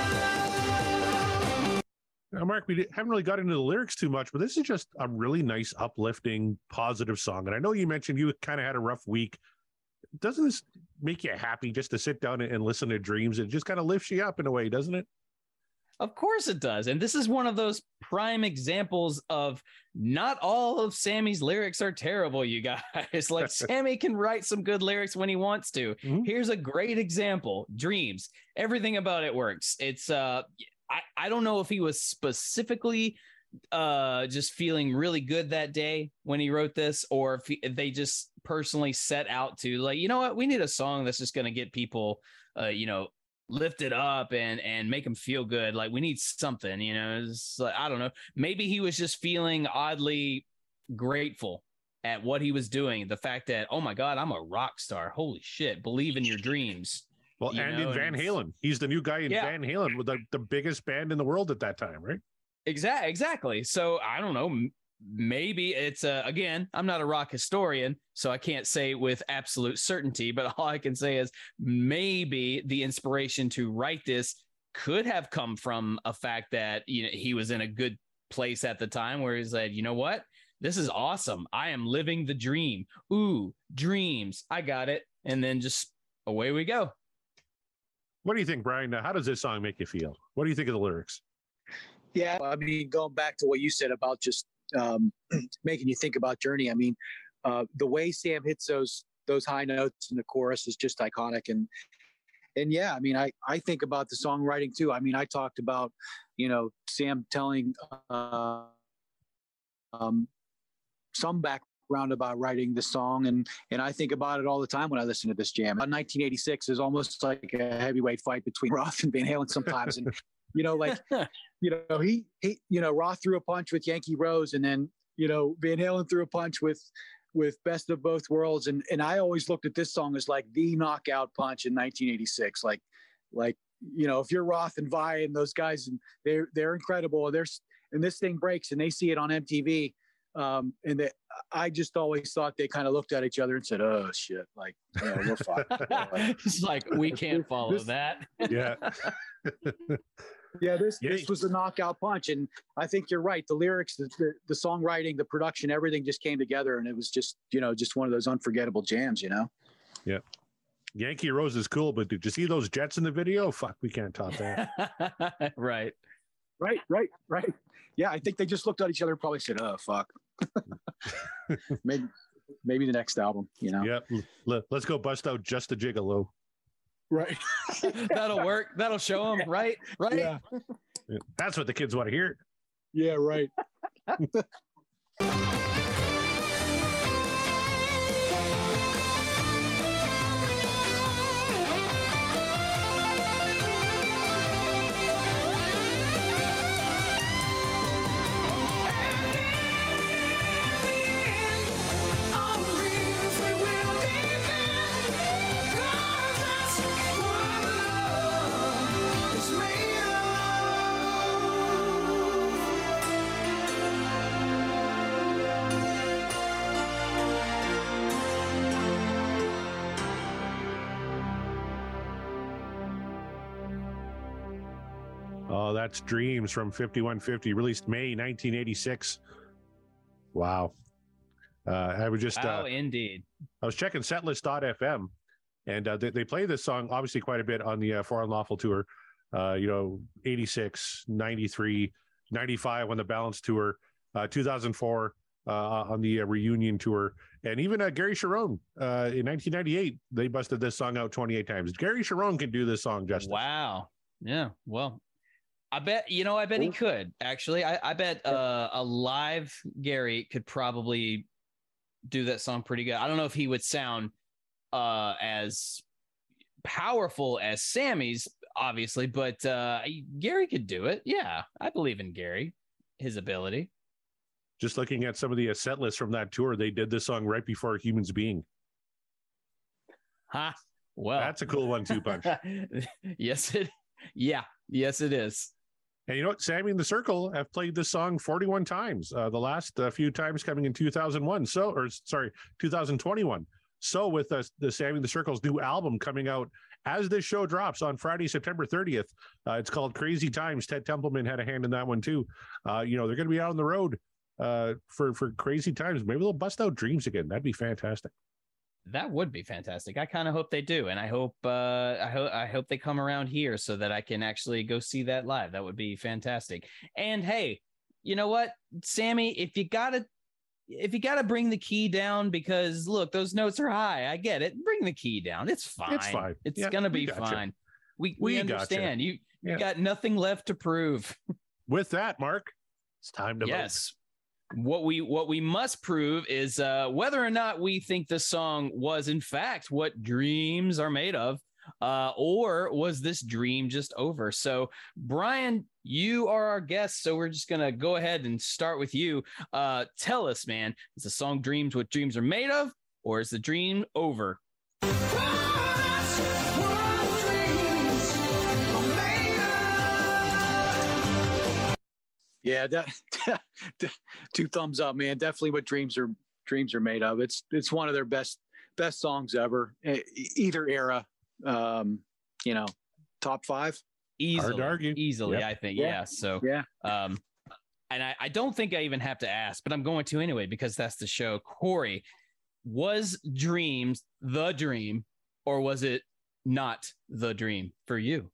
[SPEAKER 7] Now, Mark, we haven't really got into the lyrics too much, but this is just a really nice, uplifting, positive song. And I know you mentioned you kind of had a rough week. Doesn't this make you happy just to sit down and listen to Dreams? It just kind of lifts you up in a way, doesn't it?
[SPEAKER 6] Of course it does. And this is one of those prime examples of not all of Sammy's lyrics are terrible, you guys. Like, Sammy can write some good lyrics when he wants to.
[SPEAKER 7] Mhm.
[SPEAKER 6] Here's a great example. Dreams. Everything about it works. It's I don't know if he was specifically just feeling really good that day when he wrote this, or if they just personally set out to, like, you know what, we need a song that's just going to get people lifted up and make them feel good. Like, we need something, it's like, I don't know, maybe he was just feeling oddly grateful at what he was doing, the fact that, oh my God, I'm a rock star, holy shit, believe in your dreams.
[SPEAKER 7] Well, and in Van Halen, he's the new guy in Van Halen, with the biggest band in the world at that time, right?
[SPEAKER 6] Exactly. So I don't know, maybe it's again, I'm not a rock historian, so I can't say with absolute certainty, but all I can say is maybe the inspiration to write this could have come from a fact that he was in a good place at the time, where he's like, you know what, this is awesome, I am living the dream. Ooh, dreams, I got it. And then just away we go.
[SPEAKER 7] What do you think, Brian? How does this song make you feel? What do you think of the lyrics?
[SPEAKER 8] Yeah, I mean, going back to what you said about just making you think about Journey. I mean, the way Sam hits those high notes in the chorus is just iconic. And yeah, I mean, I think about the songwriting too. I mean, I talked about, Sam telling some background about writing the song, and I think about it all the time when I listen to this jam. 1986 is almost like a heavyweight fight between Roth and Van Halen sometimes, and Roth threw a punch with Yankee Rose, and then Van Halen threw a punch with Best of Both Worlds, and I always looked at this song as like the knockout punch in 1986. Like if you're Roth and Vai and those guys, and they're incredible, and this thing breaks and they see it on MTV. And I just always thought they kind of looked at each other and said, "Oh shit, like we're fine."
[SPEAKER 6] It's like, we can't follow that.
[SPEAKER 7] Yeah.
[SPEAKER 8] Yeah, this was a knockout punch, and I think you're right. The lyrics, the songwriting, the production, everything just came together, and it was just just one of those unforgettable jams.
[SPEAKER 7] Yeah. Yankee Rose is cool, but did you see those Jets in the video? Fuck, we can't top that.
[SPEAKER 6] Right.
[SPEAKER 8] Yeah, I think they just looked at each other and probably said, "Oh fuck." maybe the next album,
[SPEAKER 7] Yeah, let's go bust out Just a Gigolo.
[SPEAKER 8] Right.
[SPEAKER 6] That'll work. That'll show them. Right.
[SPEAKER 8] Yeah.
[SPEAKER 7] That's what the kids want to hear.
[SPEAKER 8] Yeah, right.
[SPEAKER 7] Oh, that's Dreams from 5150, released May 1986. Wow. I was just
[SPEAKER 6] indeed.
[SPEAKER 7] I was checking setlist.fm, and they play this song obviously quite a bit on the For Unlawful tour. 86, 93, 95 on the Balance tour, 2004 on the Reunion tour, and even Gary Cherone in 1998 they busted this song out 28 times. Gary Cherone can do this song justice.
[SPEAKER 6] Wow. Yeah. Well, I bet he could actually. I bet a live Gary could probably do that song pretty good. I don't know if he would sound as powerful as Sammy's, obviously, but Gary could do it. Yeah, I believe in Gary, his ability.
[SPEAKER 7] Just looking at some of the set lists from that tour, they did this song right before Humans Being.
[SPEAKER 6] Well,
[SPEAKER 7] that's a cool 1-2 punch.
[SPEAKER 6] Yes, it is.
[SPEAKER 7] And you know what? Sammy and the Circle have played this song 41 times. The last few times coming in 2021. 2021. So with the Sammy and the Circle's new album coming out as this show drops on Friday, September 30th, it's called Crazy Times. Ted Templeman had a hand in that one too. They're going to be out on the road for Crazy Times. Maybe they'll bust out Dreams again. That'd be fantastic.
[SPEAKER 6] That would be fantastic. I kind of hope they do, and I hope they come around here so that I can actually go see that live. That would be fantastic. And hey, you know what, Sammy, if you gotta bring the key down, because look, those notes are high. I get it. Bring the key down. It's fine.
[SPEAKER 7] It's fine.
[SPEAKER 6] It's gonna be fine. We understand. You got nothing left to prove.
[SPEAKER 7] With that, Mark, it's time to vote.
[SPEAKER 6] What we must prove is whether or not we think the song was in fact what dreams are made of, or was this dream just over? So, Brian, you are our guest, so we're just gonna go ahead and start with you. Tell us, man, is the song "Dreams" what dreams are made of, or is the dream over?
[SPEAKER 8] Yeah, two thumbs up, man. Definitely what dreams are made of. It's one of their best songs ever, either era. Top 5.
[SPEAKER 7] Hard to argue.
[SPEAKER 6] Easily,
[SPEAKER 7] yep.
[SPEAKER 6] I think. Yeah. So, and I don't think I even have to ask, but I'm going to anyway because that's the show. Corey, was Dreams the dream, or was it not the dream for you?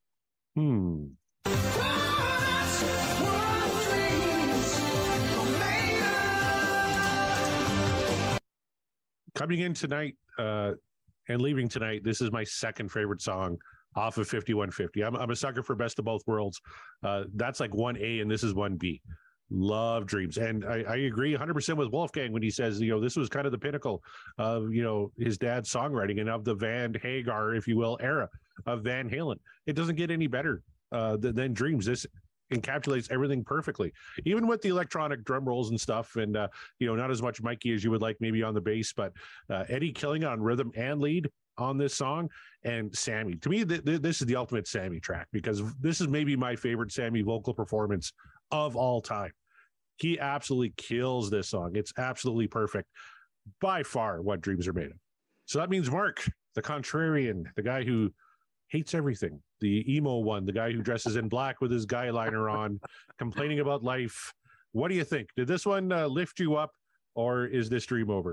[SPEAKER 7] Coming in tonight and leaving tonight, this is my second favorite song off of 5150. I'm a sucker for Best of Both Worlds. That's like 1A and this is 1B. Love Dreams. And I agree 100% with Wolfgang when he says, this was kind of the pinnacle of, his dad's songwriting and of the Van Hagar, if you will, era of Van Halen. It doesn't get any better than Dreams. This encapsulates everything perfectly, even with the electronic drum rolls and stuff, and not as much Mikey as you would like maybe on the bass, but Eddie killing on rhythm and lead on this song. And Sammy, to me, this is the ultimate Sammy track, because this is maybe my favorite Sammy vocal performance of all time. He absolutely kills this song. It's absolutely perfect, by far what dreams are made of. So that means Mark, the contrarian, the guy who hates everything, the emo one, the guy who dresses in black with his guy liner on, complaining about life. What do you think? Did this one lift you up, or is this dream over?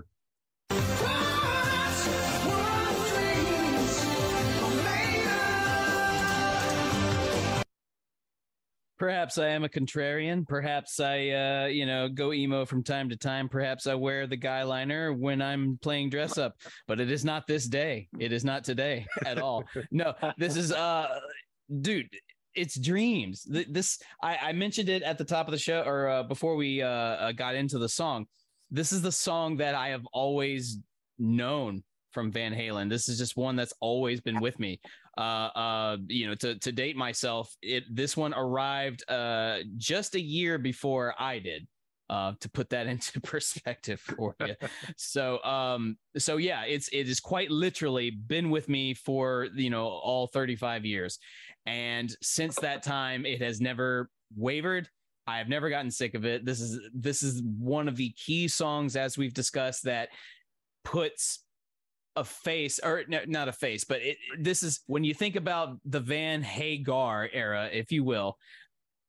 [SPEAKER 6] Perhaps I am a contrarian. Perhaps I, go emo from time to time. Perhaps I wear the guy liner when I'm playing dress up, but it is not this day. It is not today at all. No, this is, dude, it's Dreams. I mentioned it at the top of the show, or before we got into the song. This is the song that I have always known from Van Halen. This is just one that's always been with me. To date myself, this one arrived just a year before I did, to put that into perspective for you. So yeah, it is quite literally been with me for all 35 years, and since that time it has never wavered. I have never gotten sick of it. This is one of the key songs, as we've discussed, that puts a face, or not a face, but this is when you think about the Van Hagar era, if you will.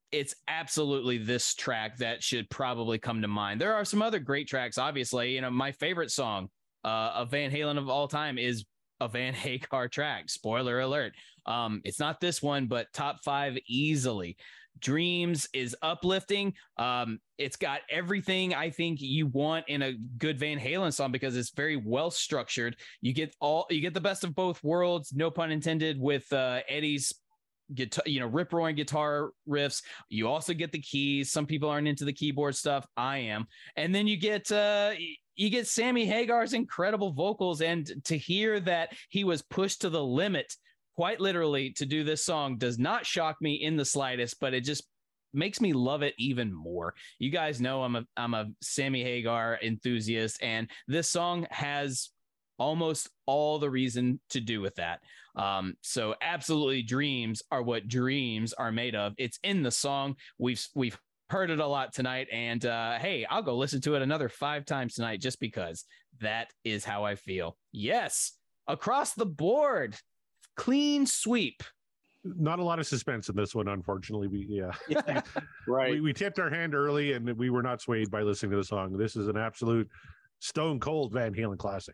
[SPEAKER 6] it's absolutely this track that should probably come to mind. There are some other great tracks, obviously. You know, my favorite song of Van Halen of all time is a Van Hagar track. Spoiler alert. It's not this one, but top 5 easily. Dreams is uplifting. It's got everything I think you want in a good Van Halen song because it's very well structured. You get the best of both worlds, no pun intended, with Eddie's guitar, rip roaring guitar riffs. You also get the keys. Some people aren't into the keyboard stuff. I am. And then you get Sammy Hagar's incredible vocals, and to hear that he was pushed to the limit, quite literally, to do this song does not shock me in the slightest, but it just makes me love it even more. You guys know I'm a Sammy Hagar enthusiast, and this song has almost all the reason to do with that. So absolutely, dreams are what dreams are made of. It's in the song. We've heard it a lot tonight, and hey, I'll go listen to it another 5 times tonight just because that is how I feel. Yes, across the board, clean sweep.
[SPEAKER 7] Not a lot of suspense in this one, unfortunately.
[SPEAKER 8] Right.
[SPEAKER 7] We tipped our hand early, and we were not swayed by listening to the song. This is an absolute stone cold Van Halen classic.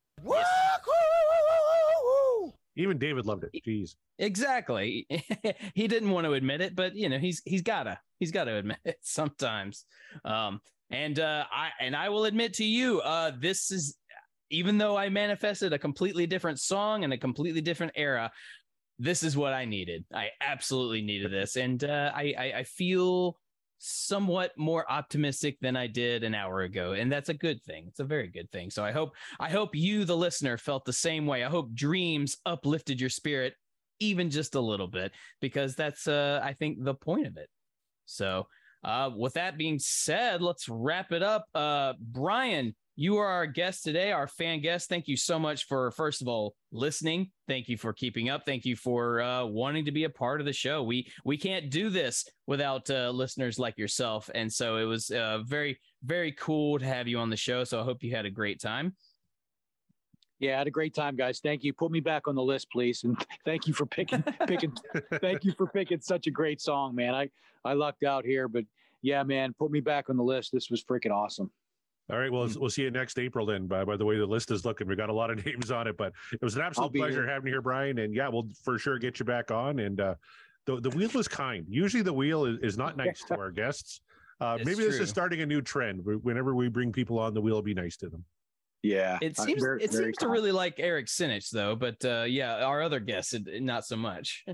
[SPEAKER 7] Even David loved it. Jeez.
[SPEAKER 6] Exactly. He didn't want to admit it, but he's gotta admit it sometimes. And I will admit to you, this is, even though I manifested a completely different song and a completely different era, this is what I needed. I absolutely needed this. And I feel somewhat more optimistic than I did an hour ago. And that's a good thing. It's a very good thing. So I hope you, the listener, felt the same way. I hope Dreams uplifted your spirit even just a little bit, because that's, I think, the point of it. So with that being said, let's wrap it up. Brian, you are our guest today, our fan guest. Thank you so much for, first of all, listening. Thank you for keeping up. Thank you for wanting to be a part of the show. We can't do this without listeners like yourself. And so it was very, very cool to have you on the show. So I hope you had a great time.
[SPEAKER 8] Yeah, I had a great time, guys. Thank you. Put me back on the list, please. And thank you for picking thank you for picking such a great song, man. I lucked out here, but yeah, man, put me back on the list. This was freaking awesome.
[SPEAKER 7] All right. Well, we'll see you next April then, by the way the list is looking. We got a lot of names on it, but it was an absolute pleasure having you here, Brian. And yeah, we'll for sure get you back on. And the wheel is kind. Usually the wheel is not nice to our guests. Maybe this is starting a new trend. Whenever we bring people on, the wheel will be nice to them.
[SPEAKER 8] Yeah.
[SPEAKER 6] It seems to really like Eric Sinich, though. But yeah, our other guests, not so much.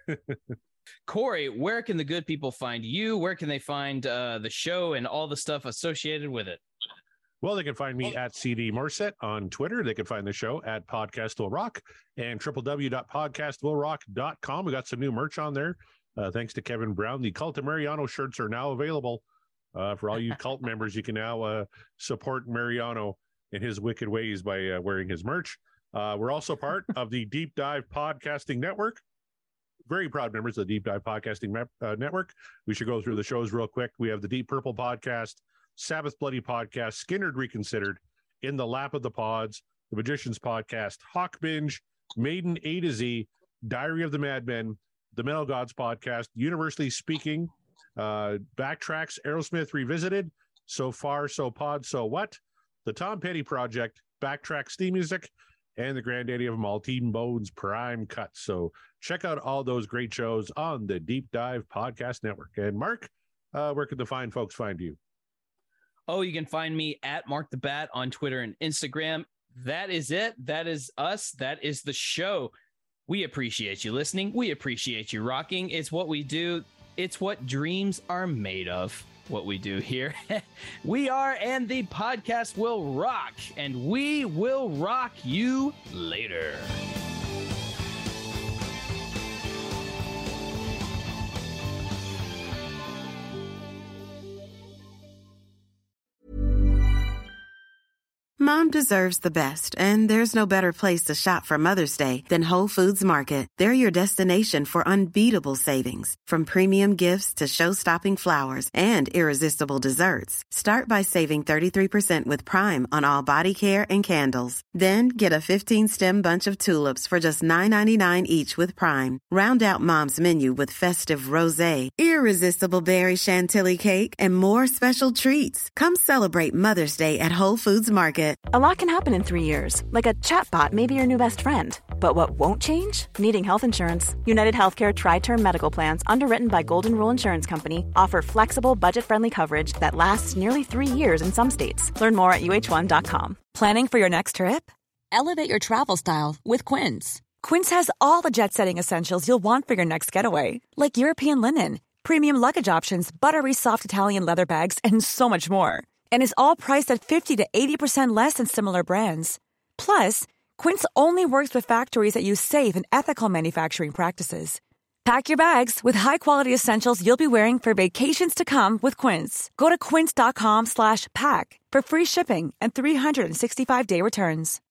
[SPEAKER 6] Corey, where can the good people find you? Where can they find the show and all the stuff associated with it?
[SPEAKER 7] Well, they can find me at CD Morset on Twitter. They can find the show at Podcast Will Rock and www.podcastwillrock.com. We got some new merch on there. Thanks to Kevin Brown. The Cult of Mariano shirts are now available. For all you cult members, you can now support Mariano in his wicked ways by wearing his merch. We're also part of the Deep Dive Podcasting Network. Very proud members of the Deep Dive Podcasting Network. We should go through the shows real quick. We have the Deep Purple Podcast, Sabbath Bloody Podcast, Skinnerd Reconsidered, In the Lap of the Pods, The Magicians Podcast, Hawk Binge, Maiden A to Z, Diary of the Madmen, The Metal Gods Podcast, Universally Speaking, Backtracks, Aerosmith Revisited, So Far, So Pod, So What, The Tom Petty Project, Backtrack Steam Music, and the granddaddy of them all, Team Bones Prime Cut. So check out all those great shows on the Deep Dive Podcast Network. And Mark, where can the fine folks find you?
[SPEAKER 6] Oh, you can find me at Mark the Bat on Twitter and Instagram. That is it. That is us. That is the show. We appreciate you listening. We appreciate you rocking. It's what we do. It's what dreams are made of. What we do here. We are, and the podcast will rock, and we will rock you later.
[SPEAKER 9] Mom deserves the best, and there's no better place to shop for Mother's Day than Whole Foods Market. They're your destination for unbeatable savings, from premium gifts to show-stopping flowers and irresistible desserts. Start by saving 33% with Prime on all body care and candles. Then get a 15-stem bunch of tulips for just $9.99 each with Prime. Round out Mom's menu with festive rosé, irresistible berry chantilly cake, and more special treats. Come celebrate Mother's Day at Whole Foods Market.
[SPEAKER 11] A lot can happen in 3 years, like a chatbot may be your new best friend. But what won't change? Needing health insurance. United Healthcare Tri-Term Medical Plans, underwritten by Golden Rule Insurance Company, offer flexible, budget-friendly coverage that lasts nearly 3 years in some states. Learn more at uh1.com. Planning for your next trip? Elevate your travel style with Quince. Quince has all the jet-setting essentials you'll want for your next getaway, like European linen, premium luggage options, buttery soft Italian leather bags, and so much more. And is all priced at 50 to 80% less than similar brands. Plus, Quince only works with factories that use safe and ethical manufacturing practices. Pack your bags with high-quality essentials you'll be wearing for vacations to come with Quince. Go to quince.com/pack for free shipping and 365-day returns.